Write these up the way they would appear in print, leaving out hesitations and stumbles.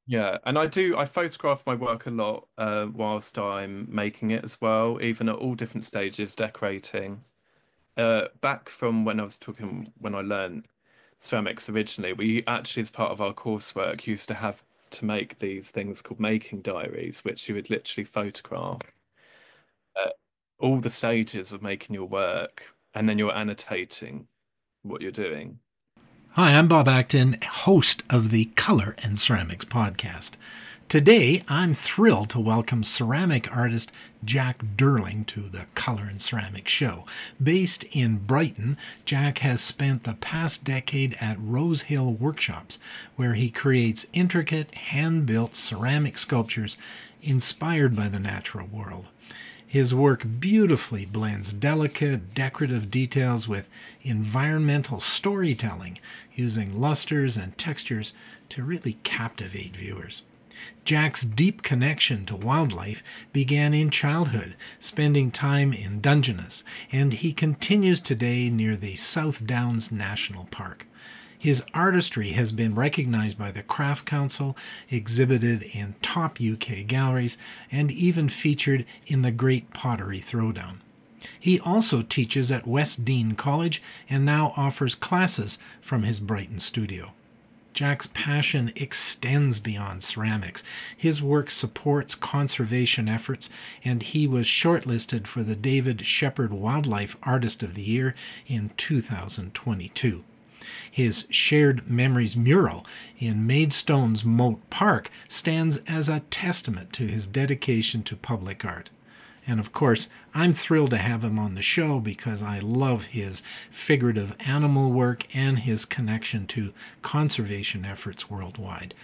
Yeah, and I photograph my work a lot whilst I'm making it as well, even at all different stages, decorating. Back from when I was talking, when I learned ceramics originally, we actually, as part of our coursework, used to have to make these things called making diaries, which you would literally photograph uh, all the stages of making your work, and then you're annotating what you're doing. Hi, I'm Bob Acton, host of the Color and Ceramics podcast. Today, I'm thrilled to welcome ceramic artist Jack Durling to the Color and Ceramics show. Based in Brighton, Jack has spent the past decade at Rose Hill Workshops, where he creates intricate, hand-built ceramic sculptures inspired by the natural world. His work beautifully blends delicate, decorative details with environmental storytelling, using lusters and textures to really captivate viewers. Jack's deep connection to wildlife began in childhood, spending time in Dungeness, and he continues today near the South Downs National Park. His artistry has been recognized by the Craft Council, exhibited in top UK galleries, and even featured in the Great Pottery Throwdown. He also teaches at West Dean College and now offers classes from his Brighton studio. Jack's passion extends beyond ceramics. His work supports conservation efforts, and he was shortlisted for the David Shepherd Wildlife Artist of the Year in 2022. His Shared Memories mural in Maidstone's Moat Park stands as a testament to his dedication to public art. And of course, I'm thrilled to have him on the show because I love his figurative animal work and his connection to conservation efforts worldwide.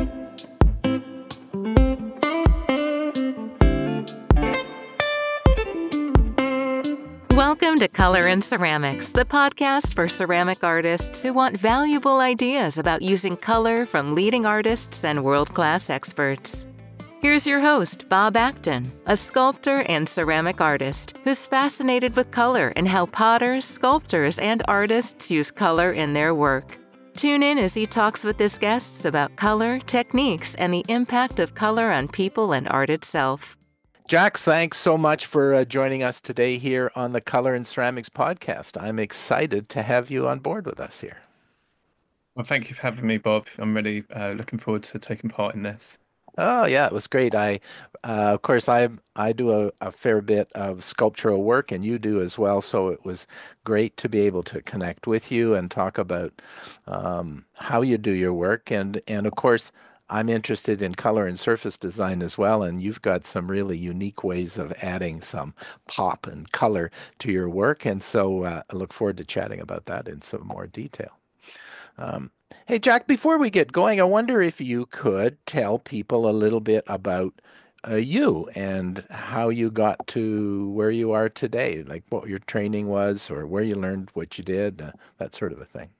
Welcome to Color and Ceramics, the podcast for ceramic artists who want valuable ideas about using color from leading artists and world-class experts. Here's your host, Bob Acton, a sculptor and ceramic artist who's fascinated with color and how potters, sculptors, and artists use color in their work. Tune in as he talks with his guests about color, techniques, and the impact of color on people and art itself. Jack, thanks so much for joining us today here on the Color and Ceramics podcast. I'm excited to have you on board with us here. Well, thank you for having me, Bob. I'm really looking forward to taking part in this. Oh yeah, it was great. Of course, I do a fair bit of sculptural work, and you do as well. So it was great to be able to connect with you and talk about how you do your work. And of course, I'm interested in color and surface design as well. And you've got some really unique ways of adding some pop and color to your work. And so I look forward to chatting about that in some more detail. Um, Hey, Jack, before we get going, I wonder if you could tell people a little bit about you and how you got to where you are today, like what your training was or where you learned what you did, that sort of a thing.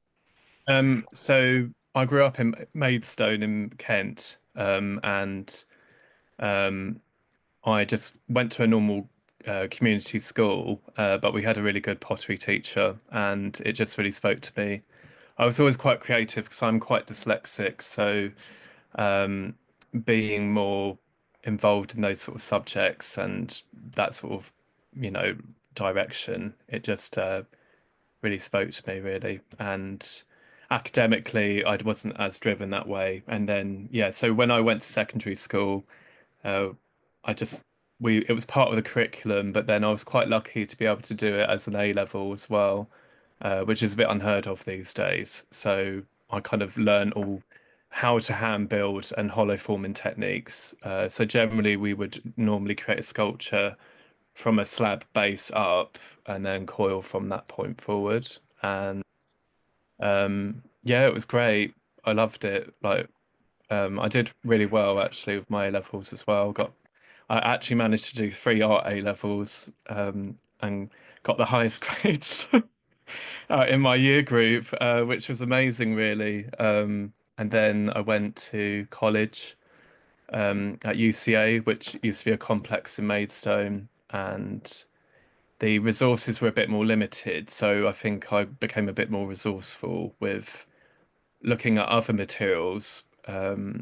So I grew up in Maidstone in Kent, and um, I just went to a normal community school, but we had a really good pottery teacher, and it just really spoke to me. I was always quite creative because I'm quite dyslexic, so um, being more involved in those sort of subjects and that sort of, you know, direction, it just really spoke to me, really. And academically, I wasn't as driven that way. And then, yeah, so when I went to secondary school, uh, I just it was part of the curriculum, but then I was quite lucky to be able to do it as an A level as well, which is a bit unheard of these days. So I kind of learned all how to hand build and hollow forming techniques. So generally, we would normally create a sculpture from a slab base up and then coil from that point forward. And yeah, it was great. I loved it. Like I did really well actually with my A levels as well. I actually managed to do three art A levels and got the highest grades in my year group, which was amazing, really. And then I went to college at UCA, which used to be a complex in Maidstone, and the resources were a bit more limited. So I think I became a bit more resourceful with looking at other materials.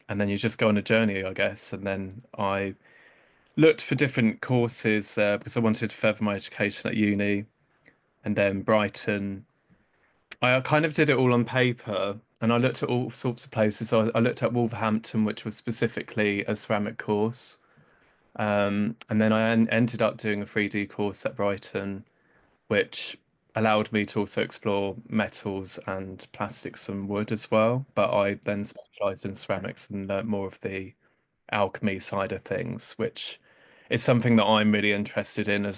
and then you just go on a journey, I guess. And then I looked for different courses because I wanted to further my education at uni, and then Brighton. I kind of did it all on paper, and I looked at all sorts of places. I looked at Wolverhampton, which was specifically a ceramic course, and then ended up doing a 3D course at Brighton, which allowed me to also explore metals and plastics and wood as well. But I then specialized in ceramics and learnt more of the alchemy side of things, which is something that I'm really interested in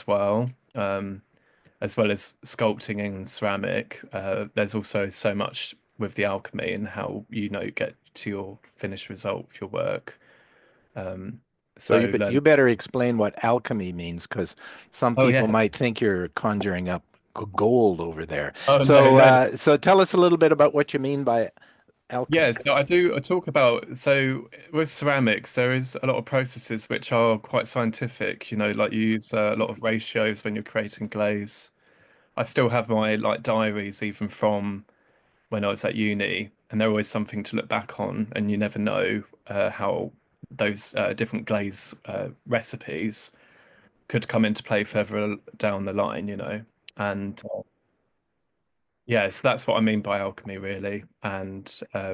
as well as sculpting and ceramic. There's also so much with the alchemy and how get to your finished result of your work. Um, So so learn. you better explain what alchemy means, because some Oh people yeah. might think you're conjuring up gold over there. Oh no, So no, no. so tell us a little bit about what you mean by Yeah, alchemy. so I do. I talk about so with ceramics, there is a lot of processes which are quite scientific. Like you use a lot of ratios when you're creating glaze. I still have my like diaries even from when I was at uni, and they're always something to look back on, and you never know how those different glaze recipes could come into play further down the line. And yeah, so that's what I mean by alchemy, really. And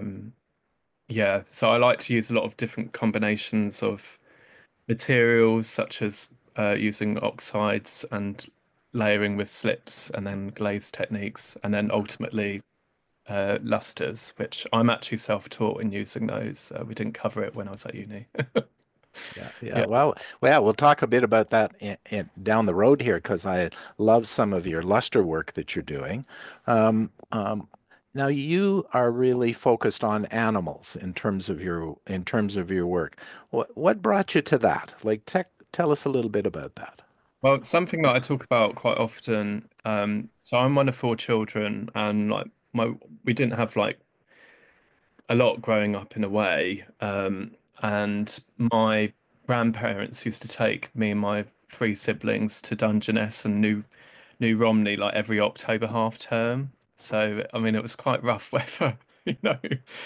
yeah, so I like to use a lot of different combinations of materials, such as using oxides and layering with slips, and then glaze techniques, and then ultimately lusters, which I'm actually self-taught in using those. We didn't cover it when I was at uni. Yeah, yeah. Yeah. Well, we'll talk a bit about that down the road here, because I love some of your luster work that you're doing. Um, now you are really focused on animals in terms of your work. What brought you to that? Like, tell us a little bit about that. Well, something that I talk about quite often. So I'm one of four children, and like we didn't have like a lot growing up in a way. And my grandparents used to take me and my three siblings to Dungeness and New Romney like every October half term. So I mean, it was quite rough weather, you know.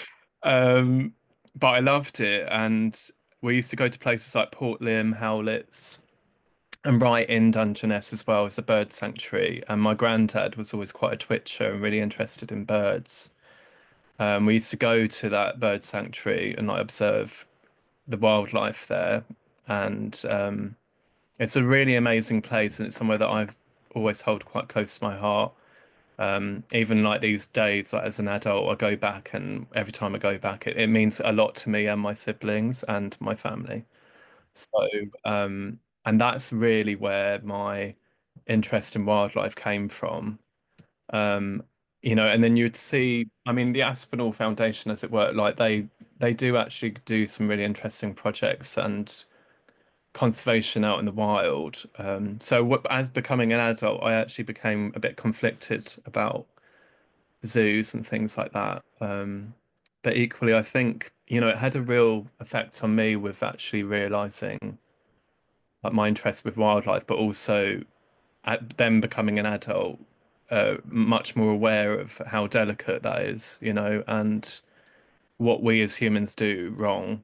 Um, but I loved it, and we used to go to places like Port Lympne, Howletts, and right in Dungeness as well as a bird sanctuary. And my granddad was always quite a twitcher and really interested in birds. We used to go to that bird sanctuary and like observe the wildlife there, and it's a really amazing place, and it's somewhere that I've always held quite close to my heart. Even like these days, like as an adult, I go back, and every time I go back, it means a lot to me and my siblings and my family. So, and that's really where my interest in wildlife came from. Um, and then you'd see, I mean, the Aspinall Foundation, as it were, like they do actually do some really interesting projects and conservation out in the wild. So as becoming an adult, I actually became a bit conflicted about zoos and things like that. But equally, I think, it had a real effect on me with actually realizing like my interest with wildlife, but also at them becoming an adult, much more aware of how delicate that is, and what we as humans do wrong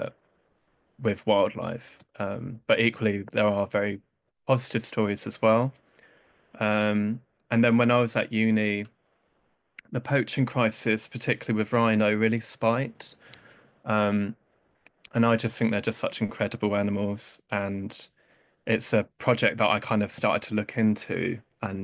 with wildlife. But equally, there are very positive stories as well. And then when I was at uni, the poaching crisis, particularly with rhino, really spiked. Um, and I just think they're just such incredible animals. And it's a project that I kind of started to look into.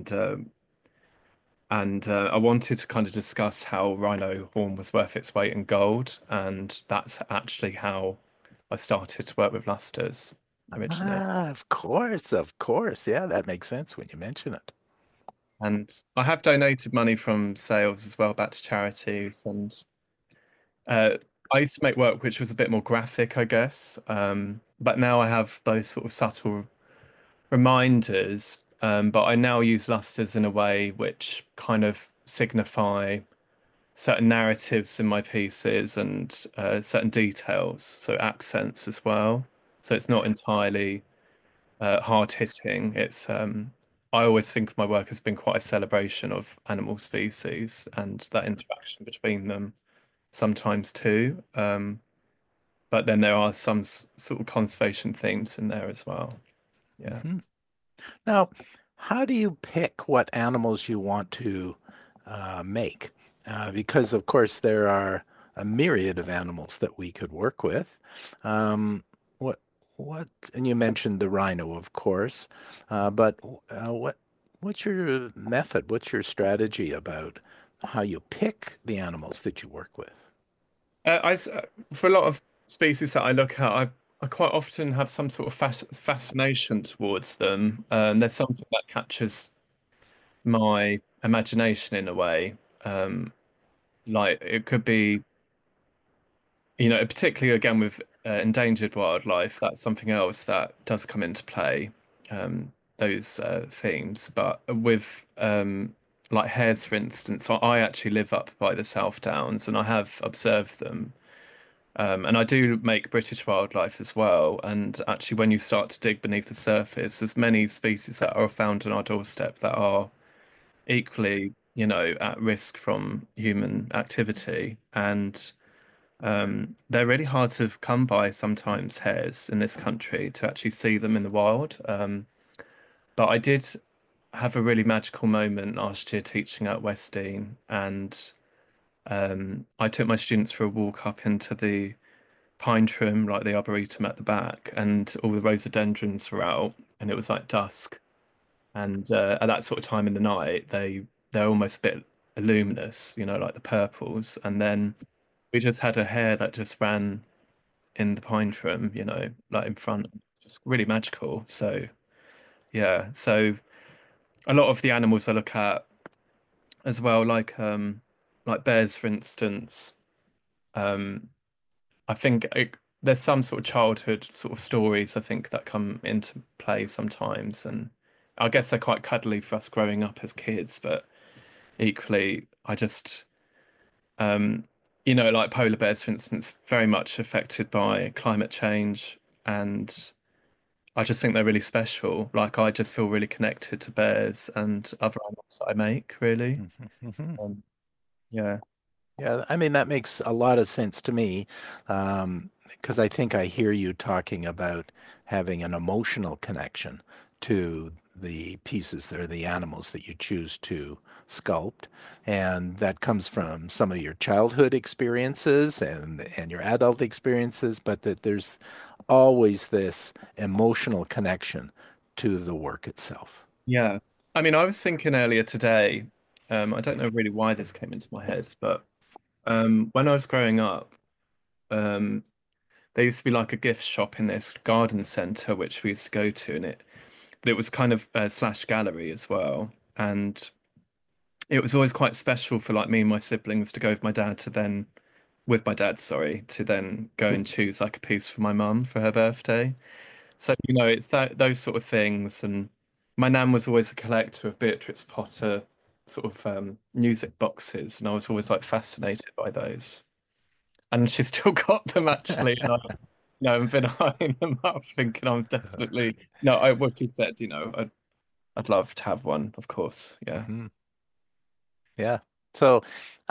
And I wanted to kind of discuss how rhino horn was worth its weight in gold. And that's actually how I started to work with lusters originally. Ah, of course, of course. Yeah, that makes sense when you mention it. And I have donated money from sales as well back to charities. And uh, I used to make work which was a bit more graphic, I guess. But now I have those sort of subtle reminders. But I now use lusters in a way which kind of signify certain narratives in my pieces and certain details, so accents as well. So it's not entirely hard hitting. I always think of my work as being quite a celebration of animal species and that interaction between them sometimes too. but then there are some sort of conservation themes in there as well. Yeah. Mhm. Now, how do you pick what animals you want to make? Because, of course, there are a myriad of animals that we could work with. Um, what, and you mentioned the rhino, of course, but what's your method? What's your strategy about how you pick the animals that you work with? For a lot of species that I look at, I quite often have some sort of fascination towards them. There's something that captures my imagination in a way. Um, like it could be, particularly again with endangered wildlife, that's something else that does come into play, those themes. But with like hares, for instance, I actually live up by the South Downs and I have observed them. And I do make British wildlife as well. And actually, when you start to dig beneath the surface, there's many species that are found on our doorstep that are equally, at risk from human activity. And they're really hard to come by sometimes, hares in this country, to actually see them in the wild. But I did have a really magical moment last year teaching at Westdean, and I took my students for a walk up into the pine trim, like the arboretum at the back, and all the rhododendrons were out, and it was like dusk. And at that sort of time in the night, they're almost a bit luminous, like the purples. And then we just had a hare that just ran in the pine trim, like in front, just really magical. So yeah, so a lot of the animals I look at as well, like bears, for instance. Um, I think there's some sort of childhood sort of stories I think that come into play sometimes, and I guess they're quite cuddly for us growing up as kids, but equally, I just um, like polar bears, for instance, very much affected by climate change, and I just think they're really special. Like I just feel really connected to bears and other animals that I make, really. Um, yeah. Yeah, I mean, that makes a lot of sense to me, because I think I hear you talking about having an emotional connection to the pieces or the animals that you choose to sculpt. And that comes from some of your childhood experiences and your adult experiences, but that there's always this emotional connection to the work itself. Yeah. I mean, I was thinking earlier today, I don't know really why this came into my head, but when I was growing up, um, there used to be like a gift shop in this garden centre which we used to go to, but it was kind of a slash gallery as well, and it was always quite special for like me and my siblings to go with my dad, sorry, to then go and choose like a piece for my mum for her birthday. So, it's those sort of things. And my nan was always a collector of Beatrix Potter sort of music boxes, and I was always like fascinated by those. And she's still got them actually, and I've been eyeing them up, thinking I'm definitely no. What you said, I'd love to have one, of course. Yeah. Mhm. Yeah. So,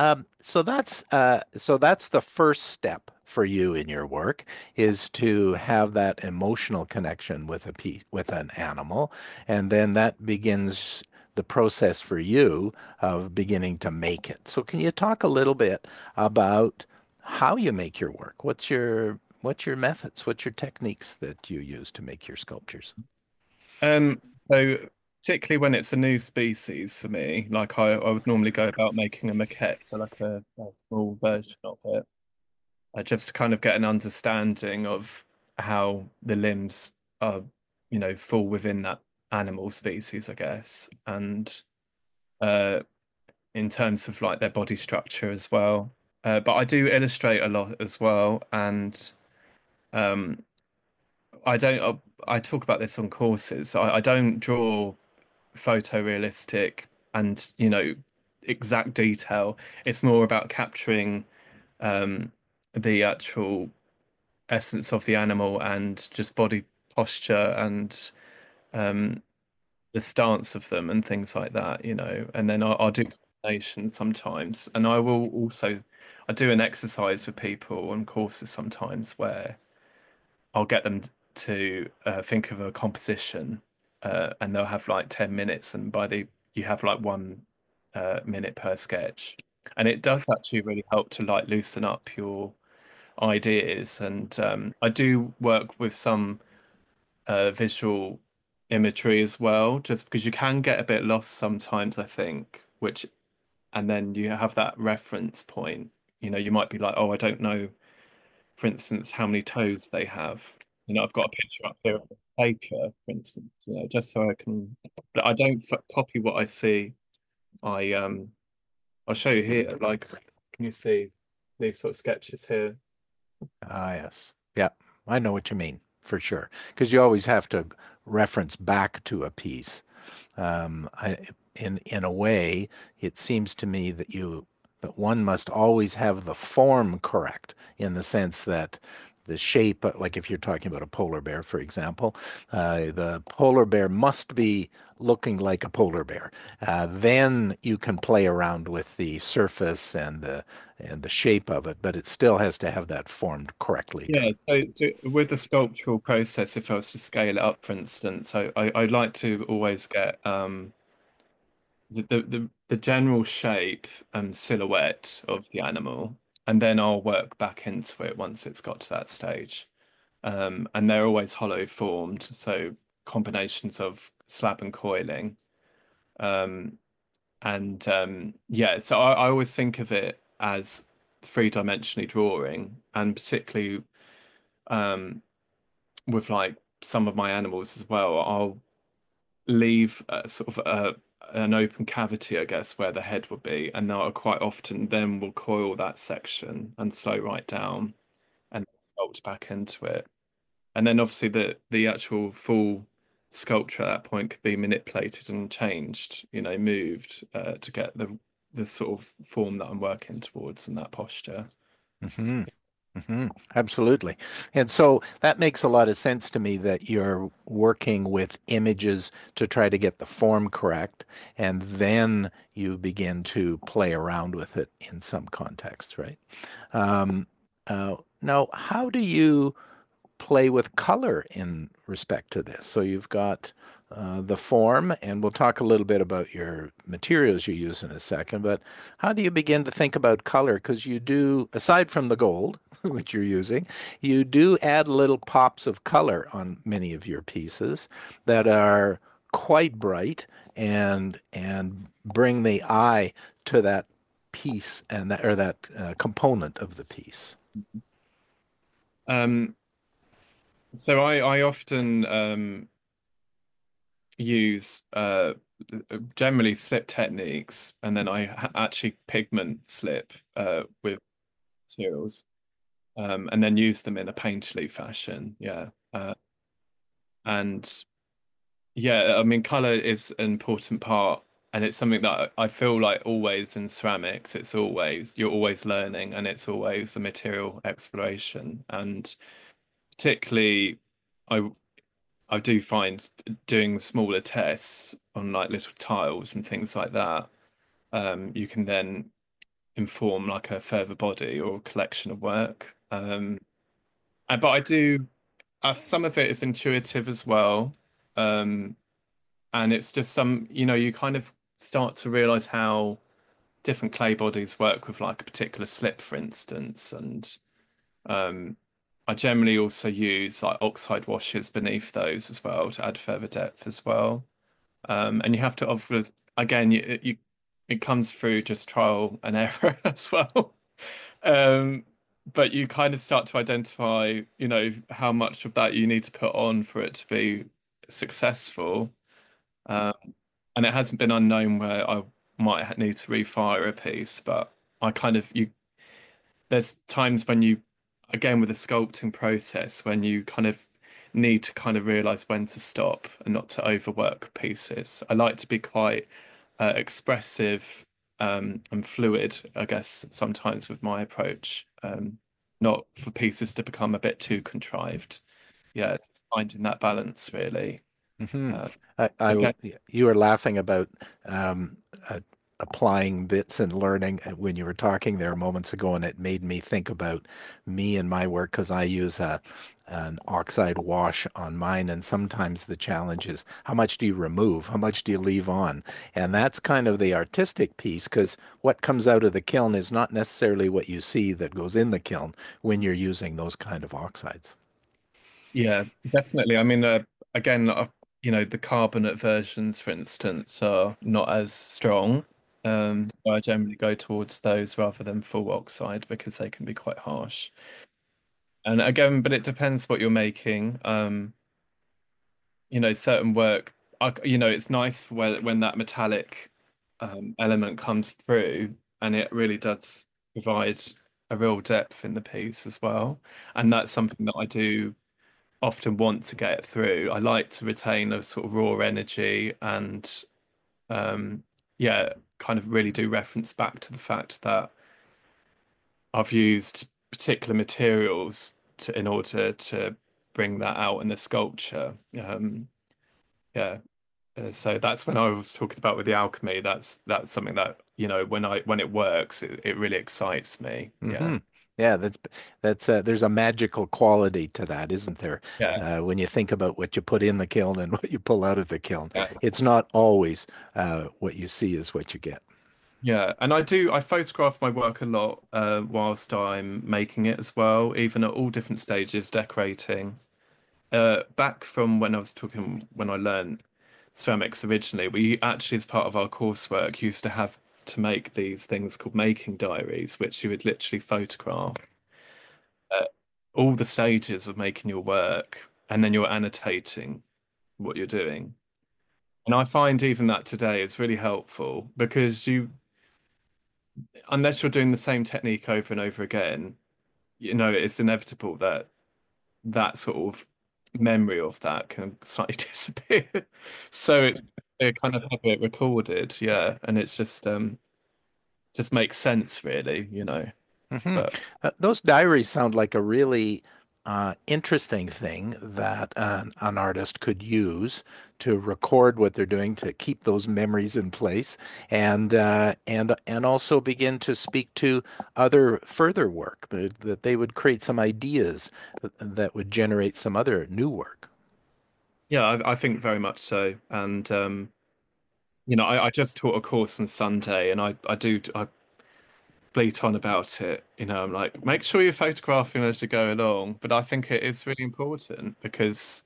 so that's the first step for you in your work is to have that emotional connection with with an animal, and then that begins the process for you of beginning to make it. So, can you talk a little bit about how you make your work? What's your methods? What's your techniques that you use to make your sculptures? Um, so particularly when it's a new species for me, like I would normally go about making a maquette, so like a small version of it, just to kind of get an understanding of how the limbs are, fall within that animal species, I guess, and uh, in terms of like their body structure as well. But I do illustrate a lot as well, and um, I don't. I talk about this on courses. I don't draw photorealistic and exact detail. It's more about capturing um, the actual essence of the animal and just body posture and um, the stance of them and things like that. And then I'll do combinations sometimes, and I will also I do an exercise for people on courses sometimes where I'll get them to think of a composition, and they'll have like 10 minutes, and by the you have like 1 minute per sketch, and it does actually really help to like loosen up your ideas. And I do work with some visual imagery as well, just because you can get a bit lost sometimes, I think, which and then you have that reference point. You might be like, oh, I don't know, for instance, how many toes they have. I've got a picture up here of a baker, for instance, just so I can, but I don't copy what I see. I'll show you here. Like, can you see these sort of sketches here? Ah, yes. Yeah, I know what you mean for sure. Because you always have to reference back to a piece. In a way, it seems to me that one must always have the form correct in the sense that the shape, like if you're talking about a polar bear, for example, the polar bear must be looking like a polar bear. Then you can play around with the surface and the shape of it, but it still has to have that formed correctly Yeah, too. so with the sculptural process, if I was to scale it up, for instance, I'd like to always get the general shape and silhouette of the animal, and then I'll work back into it once it's got to that stage. And they're always hollow formed, so combinations of slab and coiling. Um, and yeah, so I always think of it as three-dimensionally drawing, and particularly um, with like some of my animals as well, I'll leave sort of an open cavity, I guess, where the head would be, and I'll quite often then will coil that section and slow right down and sculpt back into it. And then obviously the actual full sculpture at that point could be manipulated and changed, moved to get the sort of form that I'm working towards in that posture. Hmm. Hmm. Absolutely. And so that makes a lot of sense to me that you're working with images to try to get the form correct, and then you begin to play around with it in some context, right? Um, now, how do you play with color in respect to this? So you've got the form, and we'll talk a little bit about your materials you use in a second, but how do you begin to think about color? Because you do, aside from the gold, which you're using, you do add little pops of color on many of your pieces that are quite bright and bring the eye to that piece and that or that component of the piece. Um, so I often use generally slip techniques, and then I actually pigment slip with materials, and then use them in a painterly fashion. Yeah. And yeah, I mean, color is an important part, and it's something that I feel like always in ceramics, you're always learning, and it's always a material exploration. And particularly, I I do find doing smaller tests on like little tiles and things like that, you can then inform like a further body or collection of work. But I do some of it is intuitive as well. Um, and it's just you kind of start to realize how different clay bodies work with like a particular slip, for instance. And um, I generally also use like oxide washes beneath those as well to add further depth as well. And you have to offer again, it comes through just trial and error as well. Um, but you kind of start to identify, how much of that you need to put on for it to be successful. Um, and it hasn't been unknown where I might need to refire a piece, but I kind of you there's times when you, again with the sculpting process, when you kind of need to kind of realize when to stop and not to overwork pieces. I like to be quite expressive and fluid, I guess, sometimes with my approach, not for pieces to become a bit too contrived. Yeah, finding that balance really. Hmm. Uh, I, again, you were laughing about um, applying bits and learning. When you were talking there moments ago, and it made me think about me and my work because I use an oxide wash on mine, and sometimes the challenge is how much do you remove, how much do you leave on, and that's kind of the artistic piece because what comes out of the kiln is not necessarily what you see that goes in the kiln when you're using those kind of oxides. Yeah, definitely. I mean, again, the carbonate versions, for instance, are not as strong. So I generally go towards those rather than full oxide because they can be quite harsh. And again, but it depends what you're making. Certain work, it's nice when that metallic element comes through, and it really does provide a real depth in the piece as well. And that's something that I do often want to get through. I like to retain a sort of raw energy and um yeah, kind of really do reference back to the fact that I've used particular materials in order to bring that out in the sculpture. Yeah. So that's when I was talking about with the alchemy. That's something that, when it works, it really excites me. Yeah. Hmm. Yeah, that's there's a magical quality to that, isn't there? Yeah. When you think about what you put in the kiln and what you pull out of the kiln, Yeah. it's not always what you see is what you get. Yeah, and I photograph my work a lot whilst I'm making it as well, even at all different stages, decorating. Back from when I was talking, when I learned ceramics originally, we actually, as part of our coursework, used to have to make these things called making diaries, which you would literally photograph all the stages of making your work, and then you're annotating what you're doing. And I find even that today is really helpful because unless you're doing the same technique over and over again, it's inevitable that that sort of memory of that can slightly disappear. So it kind of have it recorded, yeah, and it's just makes sense really. Hmm. But Those diaries sound like a really interesting thing that an artist could use to record what they're doing, to keep those memories in place, and also begin to speak to other further work that they would create some ideas that would generate some other new work. yeah, I think very much so. And I just taught a course on Sunday, and I bleat on about it. I'm like, make sure you're photographing as you go along. But I think it is really important because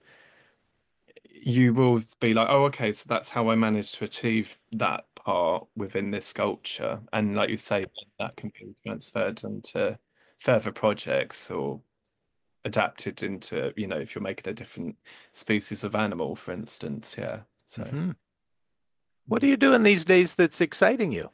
you will be like, oh, okay, so that's how I managed to achieve that part within this sculpture. And like you say, that can be transferred into further projects or adapted into, if you're making a different species of animal, for instance. Yeah. So, Hmm. What are you doing these days that's exciting you?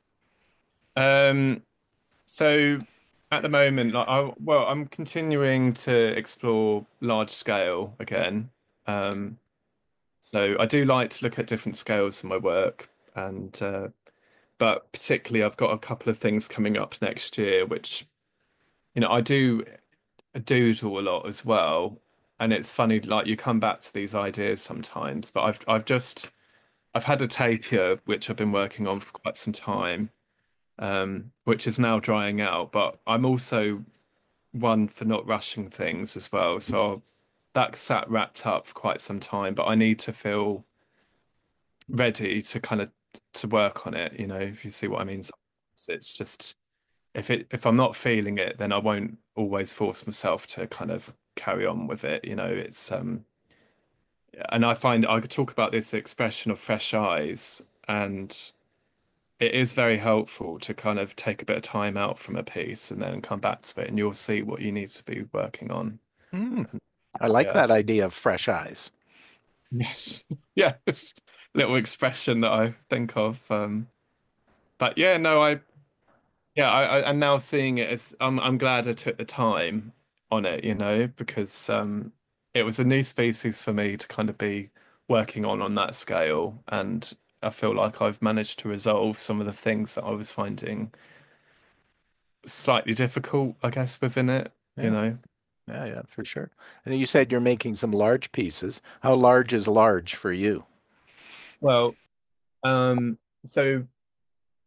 um, so at the moment, I'm continuing to explore large scale again. Um, so I do like to look at different scales in my work and but particularly I've got a couple of things coming up next year, which I do doodle a lot as well. And it's funny, like you come back to these ideas sometimes, but I've had a tapir which I've been working on for quite some time, which is now drying out. But I'm also one for not rushing things as well, so that sat wrapped up for quite some time. But I need to feel ready to kind of to work on it, if you see what I mean. So it's just if I'm not feeling it, then I won't always force myself to kind of carry on with it. It's and I find I could talk about this expression of fresh eyes, and it is very helpful to kind of take a bit of time out from a piece and then come back to it, and you'll see what you need to be working on. Hmm. I like Yeah. that idea of fresh eyes. Yes. Yeah. Little expression that I think of. But yeah, no, I'm now seeing it as I'm glad I took the time on it, because it was a new species for me to kind of be working on that scale, and I feel like I've managed to resolve some of the things that I was finding slightly difficult, I guess, within it, you Yeah, know. yeah, for sure. And you said you're making some large pieces. How large is large for you? Well, um, so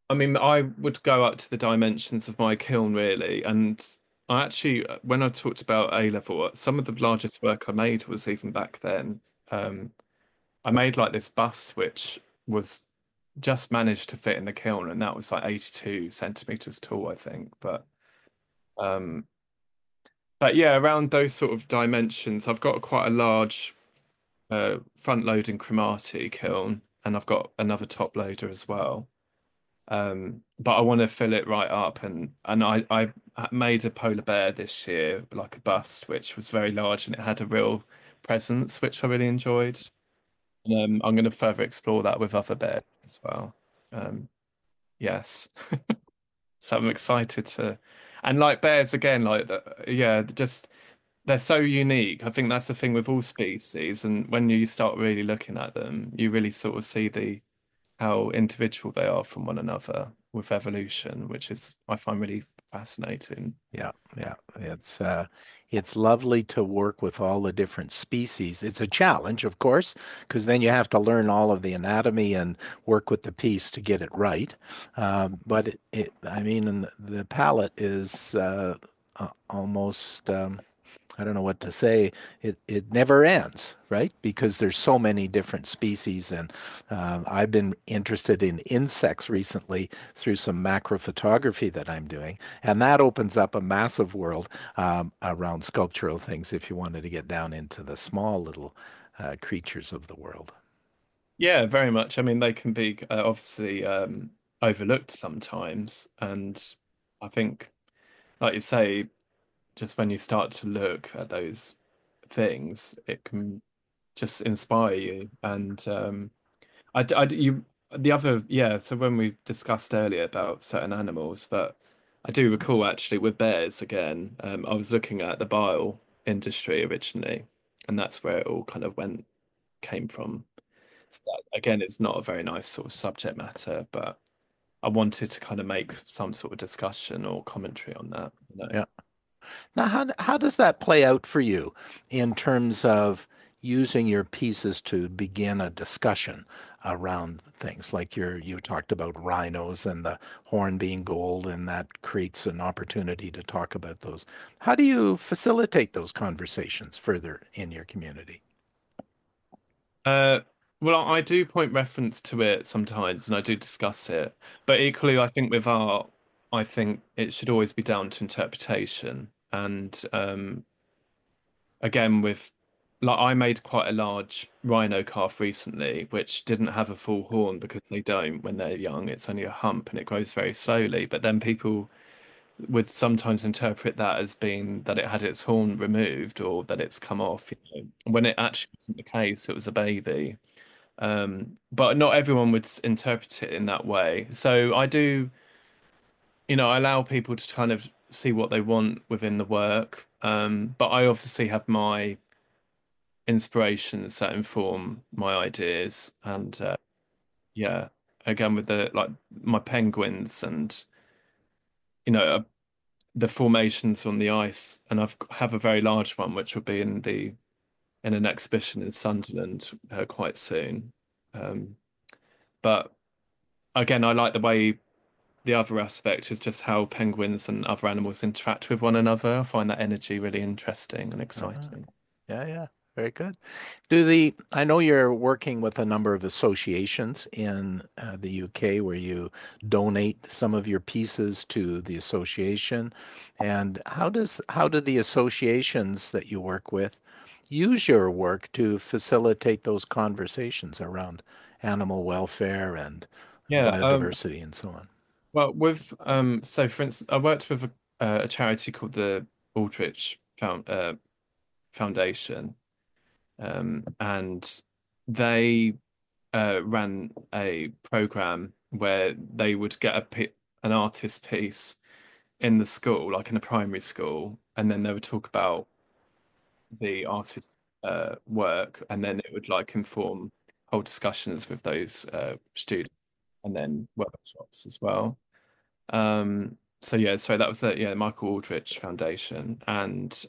I mean, I would go up to the dimensions of my kiln really, and I actually, when I talked about A level, some of the largest work I made was even back then. Um, I made like this bus which was just managed to fit in the kiln, and that was like 82 centimeters tall, I think. Um, but yeah, around those sort of dimensions, I've got quite a large front loading chromatic kiln, and I've got another top loader as well. But I want to fill it right up, and I made a polar bear this year, like a bust, which was very large and it had a real presence, which I really enjoyed. I'm going to further explore that with other bears as well. Um, yes, so I'm excited to, and like bears again, like yeah, just they're so unique. I think that's the thing with all species, and when you start really looking at them, you really sort of see the how individual they are from one another with evolution, which is I find really fascinating. Yeah, yeah. It's lovely to work with all the different species. It's a challenge, of course, because then you have to learn all of the anatomy and work with the piece to get it right. But I mean, the palette is almost I don't know what to say. It never ends, right? Because there's so many different species, and I've been interested in insects recently through some macro photography that I'm doing, and that opens up a massive world around sculptural things if you wanted to get down into the small little creatures of the world. Yeah, very much. I mean, they can be obviously overlooked sometimes, and I think, like you say, just when you start to look at those things, it can just inspire you. And you, the other, yeah. So when we discussed earlier about certain animals, but I do recall actually with bears again, I was looking at the bile industry originally, and that's where it all kind of came from. So that, again, it's not a very nice sort of subject matter, but I wanted to kind of make some sort of discussion or commentary on that, you know. Yeah. Now, how does that play out for you in terms of using your pieces to begin a discussion around things like you talked about rhinos and the horn being gold, and that creates an opportunity to talk about those. How do you facilitate those conversations further in your community? Uh, well, I do point reference to it sometimes, and I do discuss it. But equally, I think with art, I think it should always be down to interpretation. And again, with like I made quite a large rhino calf recently, which didn't have a full horn because they don't when they're young. It's only a hump and it grows very slowly. But then people would sometimes interpret that as being that it had its horn removed or that it's come off, you know, when it actually wasn't the case. It was a baby. But not everyone would interpret it in that way. So I do, you know, I allow people to kind of see what they want within the work. But I obviously have my inspirations that inform my ideas. And yeah, again, with the like my penguins and, you know, the formations on the ice. And have a very large one, which will be in an exhibition in Sunderland quite soon. Um, but again, I like the way the other aspect is just how penguins and other animals interact with one another. I find that energy really interesting and Uh-huh. exciting. Yeah, yeah, very good. I know you're working with a number of associations in the UK where you donate some of your pieces to the association. And how do the associations that you work with use your work to facilitate those conversations around animal welfare and Yeah. biodiversity and so on? Well, with so for instance, I worked with a charity called the Aldrich Foundation, and they ran a program where they would get an artist piece in the school, like in a primary school, and then they would talk about the artist's work, and then it would like inform whole discussions with those students, and then workshops as well. So yeah, so that was the Michael Aldrich Foundation, and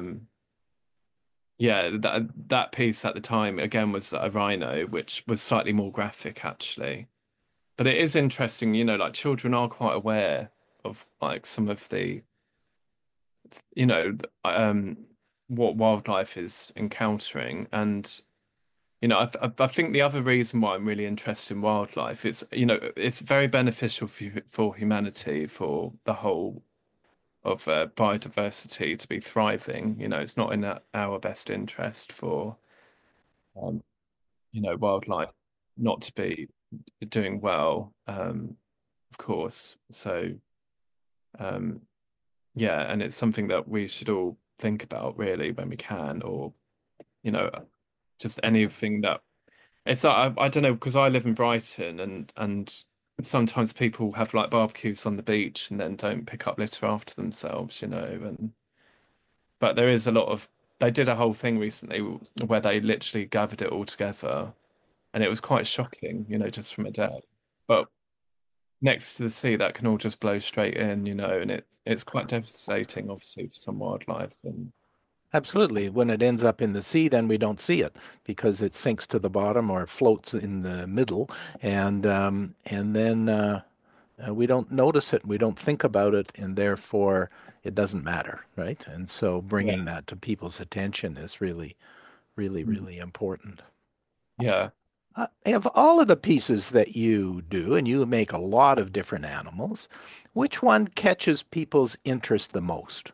yeah, that piece at the time again was a rhino, which was slightly more graphic actually. but it is interesting, like children are quite aware of like some of the, you know, um, what wildlife is encountering. And, I think the other reason why I'm really interested in wildlife is, it's very beneficial for humanity, for the whole of biodiversity to be thriving. It's not in our best interest for, um, wildlife not to be doing well, of course. So, um, yeah, and it's something that we should all think about really when we can, or, you know, just anything that it's I don't know, because I live in Brighton, and sometimes people have like barbecues on the beach and then don't pick up litter after themselves, and but there is a lot of they did a whole thing recently where they literally gathered it all together, and it was quite shocking, just from a day. But next to the sea, that can all just blow straight in, and it's quite devastating, obviously, for some wildlife. And Absolutely. When it ends up in the sea, then we don't see it because it sinks to the bottom or floats in the middle, and then we don't notice it, we don't think about it, and therefore it doesn't matter, right? And so yeah, bringing that to people's attention is really, really, really important. yeah. Of all of the pieces that you do, and you make a lot of different animals, which one catches people's interest the most?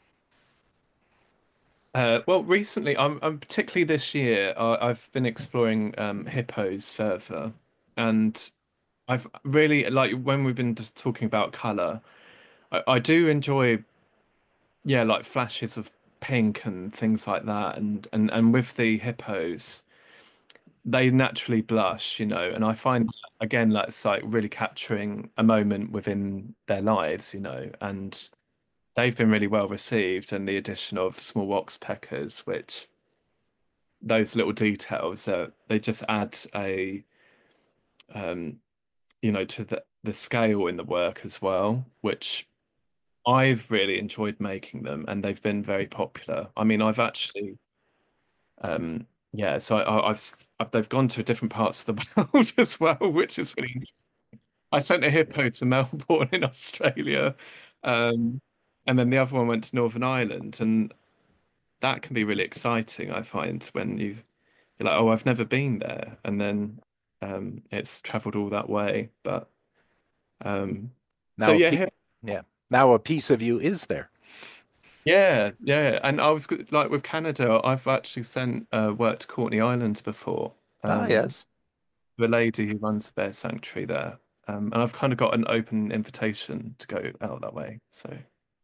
Well, recently, I'm particularly this year, I've been exploring hippos further, and I've really like when we've been just talking about color. I do enjoy, yeah, like flashes of pink and things like that, and with the hippos, they naturally blush, and I find again like it's like really capturing a moment within their lives, and they've been really well received, and the addition of small oxpeckers, which those little details they just add a um to the scale in the work as well, which I've really enjoyed making them, and they've been very popular. I mean, I've actually yeah, so they've gone to different parts of the world as well, which is really. I sent a hippo to Melbourne in Australia, um and then the other one went to Northern Ireland, and that can be really exciting, I find, when you're like, oh, I've never been there, and then it's traveled all that way. But um, so Now, yeah, yeah, now a piece of you is there. yeah, and I was like with Canada, I've actually sent work to Courtney Island before, Ah, um, yes. the lady who runs the bear sanctuary there, and I've kind of got an open invitation to go out that way. So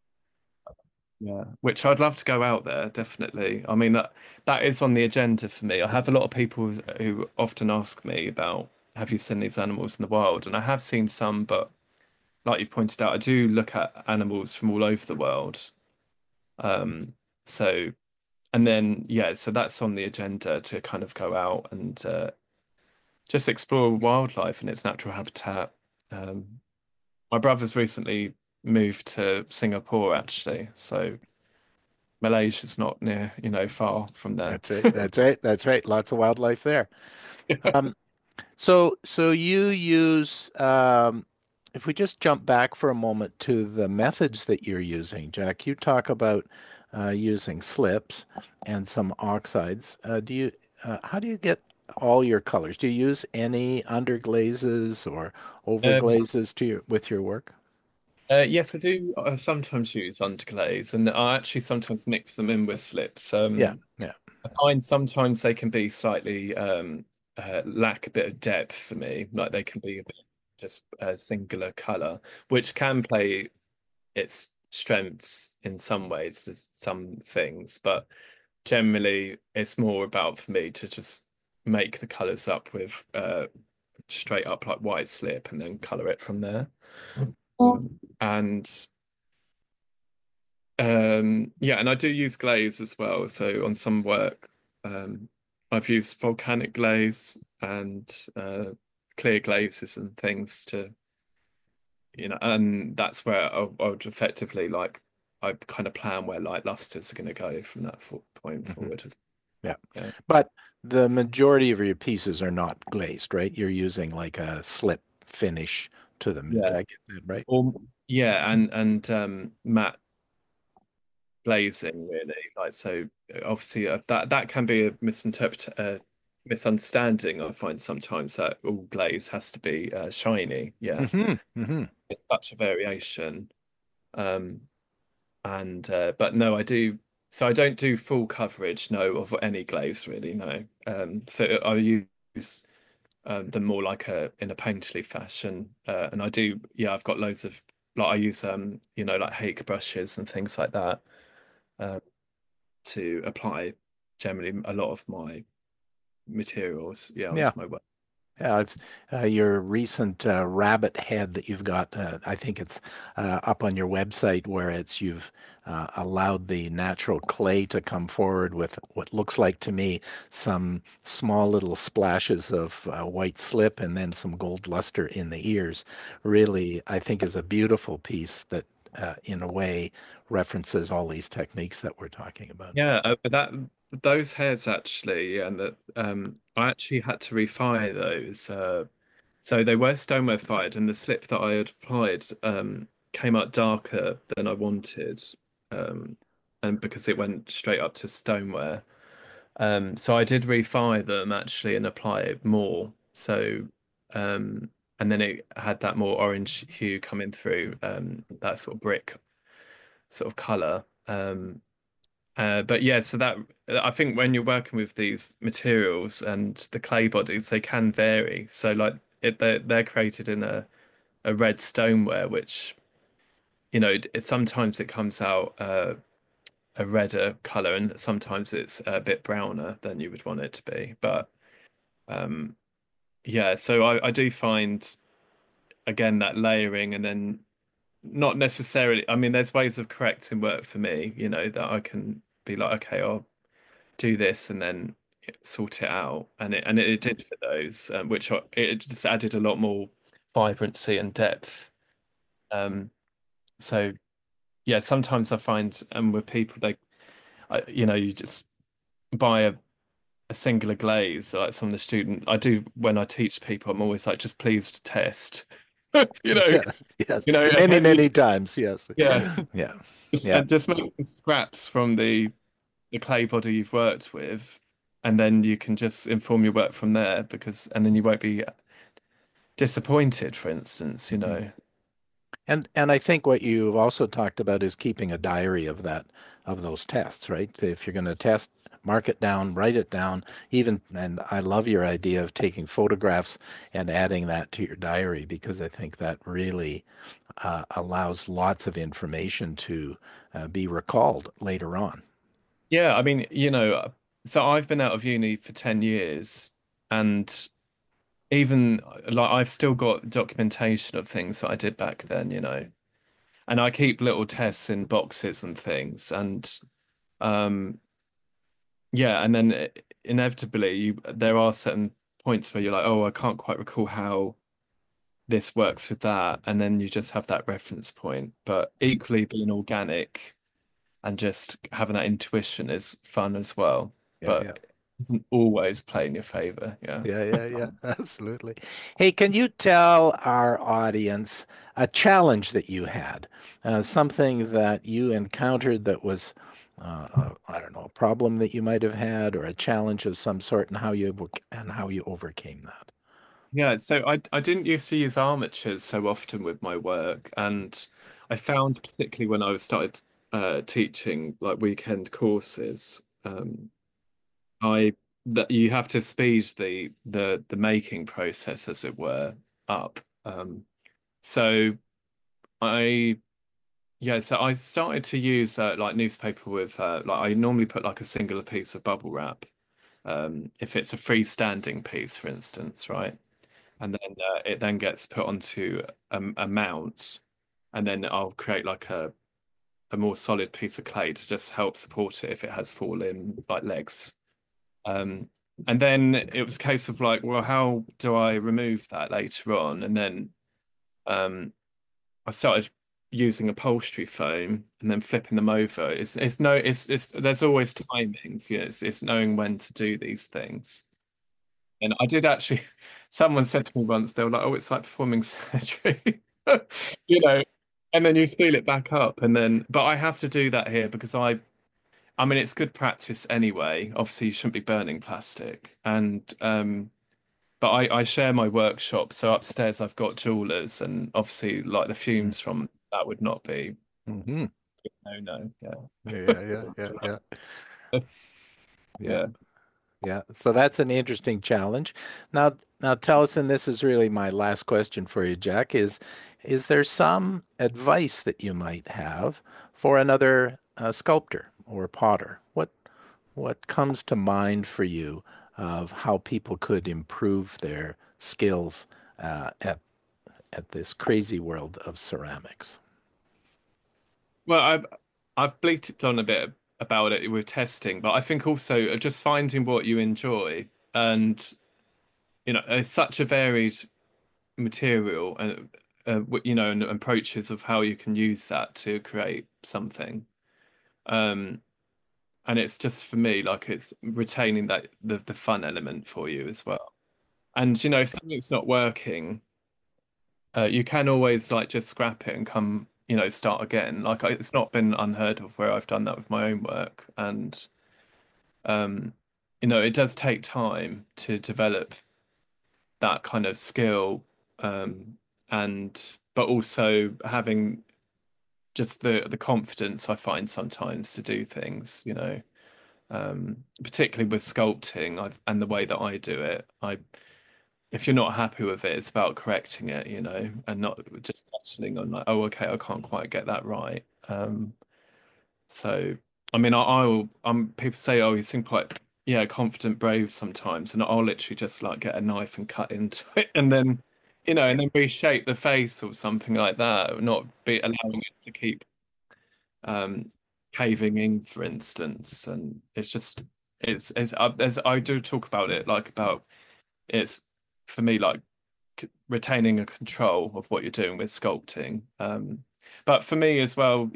yeah, which I'd love to go out there, definitely. I mean, that is on the agenda for me. I have a lot of people who often ask me about, have you seen these animals in the wild? And I have seen some, but like you've pointed out, I do look at animals from all over the world. Um, so, and then, yeah, so that's on the agenda to kind of go out and just explore wildlife in its natural habitat. Um, my brother's recently moved to Singapore, actually. So Malaysia's not near, far from there. That's right. That's right. That's right. Lots of wildlife there. Um, so you use, if we just jump back for a moment to the methods that you're using, Jack, you talk about using slips and some oxides. How do you get all your colors? Do you use any underglazes or Um, overglazes with your work? yes, I do sometimes use underglaze, and I actually sometimes mix them in with slips. Yeah, yeah. I find sometimes they can be slightly lack a bit of depth for me, like they can be a bit just a singular color, which can play its strengths in some ways, some things, but generally it's more about for me to just make the colors up with straight up like white slip and then color it from there. And yeah, and I do use glaze as well. So on some work, I've used volcanic glaze and clear glazes and things to, and that's where I would effectively like I kind of plan where light lusters are going to go from that point Hmm. forward. Yeah. Yeah. But the majority of your pieces are not glazed, right? You're using like a slip. finish to them. Did Yeah. I get that right? Or yeah, and matte glazing really. Like so, obviously that can be a misunderstanding. I find sometimes that all glaze has to be shiny. Yeah, Hmm. it's such a variation. Um, and but no, I do. So I don't do full coverage, no, of any glaze really, no. So I use them more like a in a painterly fashion, and I do. Yeah, I've got loads of like I use like Hake brushes and things like that uh, to apply generally a lot of my materials, yeah, Yeah. onto my work. Yeah, your recent rabbit head that you've got, I think it's up on your website where you've allowed the natural clay to come forward with what looks like to me some small little splashes of white slip and then some gold luster in the ears. Really, I think is a beautiful piece that in a way references all these techniques that we're talking about. Yeah, but that those hairs actually, and that I actually had to refire those. So they were stoneware fired, and the slip that I had applied came out darker than I wanted, um, and because it went straight up to stoneware. So I did refire them actually and apply it more. So um, and then it had that more orange hue coming through, that sort of brick sort of color. But yeah, so that I think when you're working with these materials and the clay bodies, they can vary. So like they're created in a red stoneware, which sometimes it comes out a redder color, and sometimes it's a bit browner than you would want it to be. But um, yeah, so I do find again that layering, and then not necessarily. I mean, there's ways of correcting work for me, that I can be like, okay, I'll do this and then sort it out, and it did for those, it just added a lot more vibrancy and depth. Um, so yeah, sometimes I find with people you just buy a singular glaze. Like some of the student I do when I teach people, I'm always like, just please test. you know, Yeah, yes, and many, then many times. Yes. yeah, Yeah. just, Yeah. and just make scraps from the clay body you've worked with, and then you can just inform your work from there and then you won't be disappointed, for instance. And I think what you've also talked about is keeping a diary of those tests, right? If you're going to test, mark it down, write it down, even, and I love your idea of taking photographs and adding that to your diary because I think that really allows lots of information to be recalled later on. Yeah, I mean, so I've been out of uni for 10 years, and even like I've still got documentation of things that I did back then. And I keep little tests in boxes and things, and um yeah, and then inevitably there are certain points where you're like, oh, I can't quite recall how this works with that, and then you just have that reference point. But equally, being organic and just having that intuition is fun as well, Yeah, but yeah. it doesn't always play in your favor. Yeah. Yeah, yeah, yeah, absolutely. Hey, can you tell our audience a challenge that you had, something that you encountered that was, I don't know, a problem that you might have had, or a challenge of some sort, and how you overcame that? Yeah, so I didn't used to use armatures so often with my work, and I found particularly when I started teaching like weekend courses, I that you have to speed the making process, as it were, up. So I so I started to use like newspaper with like I normally put like a singular piece of bubble wrap, if it's a freestanding piece, for instance, right? And then it then gets put onto a mount, and then I'll create like a more solid piece of clay to just help support it if it has fallen like legs. Um, and then it was a case of like, well, how do I remove that later on? And then um, I started using upholstery foam and then flipping them over. It's no it's there's always timings, it's knowing when to do these things. And I did actually, someone said to me once, they were like, oh, it's like performing surgery, you know, and then you feel it back up. And then, but I have to do that here because I mean, it's good practice anyway. Obviously, you shouldn't be burning plastic. But I share my workshop. So upstairs, I've got jewelers, and obviously, like the fumes from that would not be, Mm-hmm. no, no, Yeah. yeah, Yeah. yeah. Yeah. So that's an interesting challenge. Now tell us, and this is really my last question for you, Jack, is there some advice that you might have for another sculptor or potter? What comes to mind for you of how people could improve their skills at this crazy world of ceramics? Well, I've bleated on a bit about it with testing, but I think also just finding what you enjoy, and it's such a varied material, and and approaches of how you can use that to create something. Um, and it's just for me like it's retaining that the fun element for you as well. And if something's not working, you can always like just scrap it and come, start again. Like it's not been unheard of where I've done that with my own work, and um, it does take time to develop that kind of skill, and but also having just the confidence I find sometimes to do things, particularly with sculpting and the way that I do it. If you're not happy with it, it's about correcting it, and not just settling on like, oh, okay, I can't quite get that right. So, I mean, people say, oh, you seem quite, yeah, confident, brave sometimes, and I'll literally just like get a knife and cut into it, and then, and then reshape the face or something like that, not be allowing it to keep um caving in, for instance. And it's just, it's as I do talk about it, like about it's for me like retaining a control of what you're doing with sculpting. But for me as well,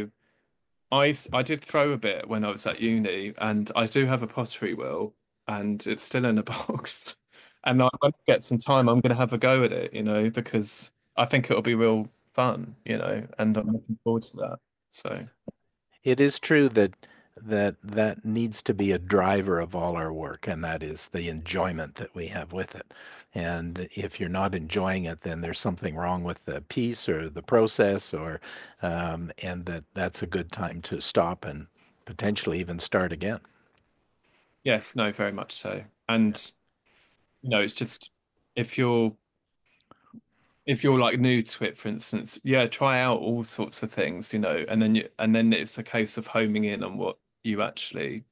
I did throw a bit when I was at uni, and I do have a pottery wheel, and it's still in a box. And when I get some time, I'm going to have a go at it, because I think it'll be real fun, and I'm looking forward to that. So, It is true that needs to be a driver of all our work, and that is the enjoyment that we have with it. And if you're not enjoying it, then there's something wrong with the piece or the process, or and that's a good time to stop and potentially even start again. yes, no, very much so. And, it's just if you're like new to it, for instance, yeah, try out all sorts of things, and then it's a case of homing in on what you actually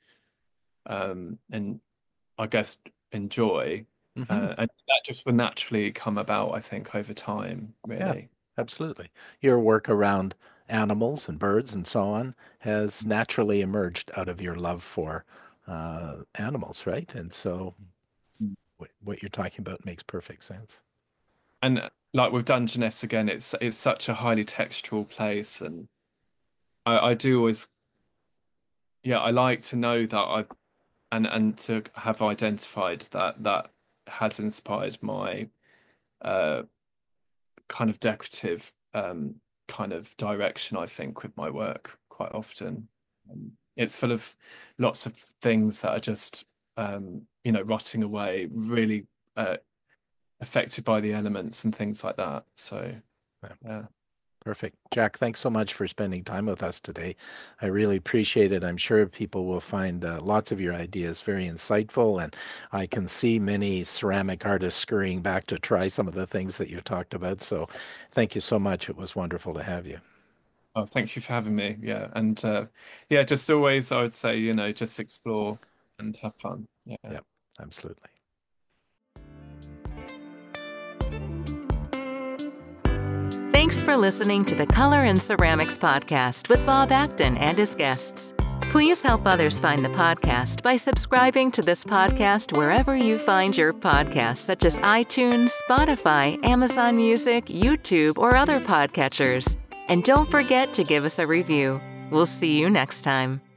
and I guess enjoy, Hmm. and that just will naturally come about, I think, over time, Yeah, really. absolutely. Your work around animals and birds and so on has naturally emerged out of your love for animals, right? And so what you're talking about makes perfect sense. And like with Dungeness again, it's such a highly textural place, and I do always, yeah, I like to know that and to have identified that has inspired my uh kind of decorative kind of direction, I think, with my work quite often. It's full of lots of things that are just rotting away, really affected by the elements and things like that. So Yeah. yeah. Perfect. Jack, thanks so much for spending time with us today. I really appreciate it. I'm sure people will find lots of your ideas very insightful, and I can see many ceramic artists scurrying back to try some of the things that you talked about. So thank you so much. It was wonderful to have you. Oh, thank you for having me. Yeah. And yeah, just always I would say, just explore and have fun. Yeah. Yep, absolutely. Thanks for listening to the Color and Ceramics podcast with Bob Acton and his guests. Please help others find the podcast by subscribing to this podcast wherever you find your podcasts, such as iTunes, Spotify, Amazon Music, YouTube, or other podcatchers. And don't forget to give us a review. We'll see you next time.